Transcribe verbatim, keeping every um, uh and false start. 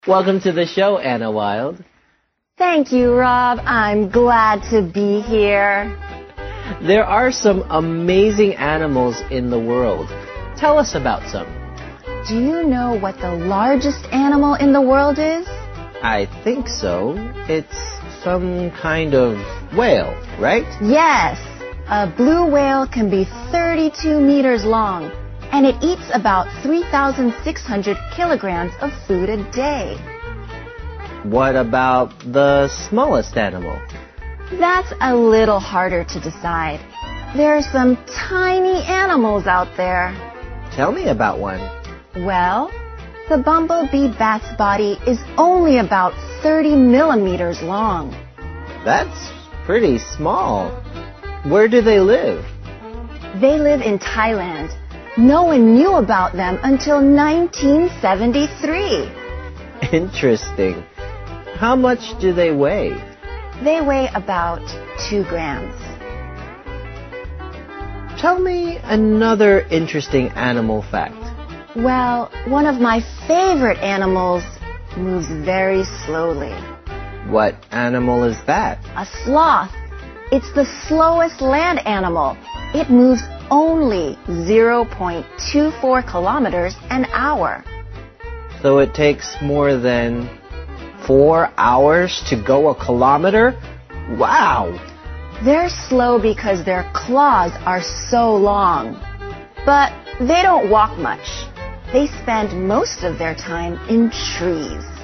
Welcome to the show, Anna Wild. Thank you, Rob. I'm glad to be here. There are some amazing animals in the world. Tell us about some. Do you know what the largest animal in the world is? I think so. It's some kind of whale, right? Yes. A blue whale can be thirty-two meters long, and it eats about three thousand six hundred kilograms of food a day. What about the smallest animal? That's a little harder to decide. There are some tiny animals out there. Tell me about one. Well, the bumblebee bat's body is only about thirty millimeters long. That's pretty small. Where do they live? They live in Thailand. No one knew about them until nineteen seventy-three. Interesting. How much do they weigh? They weigh about two grams. Tell me another interesting animal fact. Well, one of my favorite animals moves very slowly. What animal is that? A sloth. It's the slowest land animal. It moves only zero point two four kilometers an hour. So it takes more than four hours to go a kilometer? Wow! They're slow because their claws are so long. But they don't walk much. They spend most of their time in trees.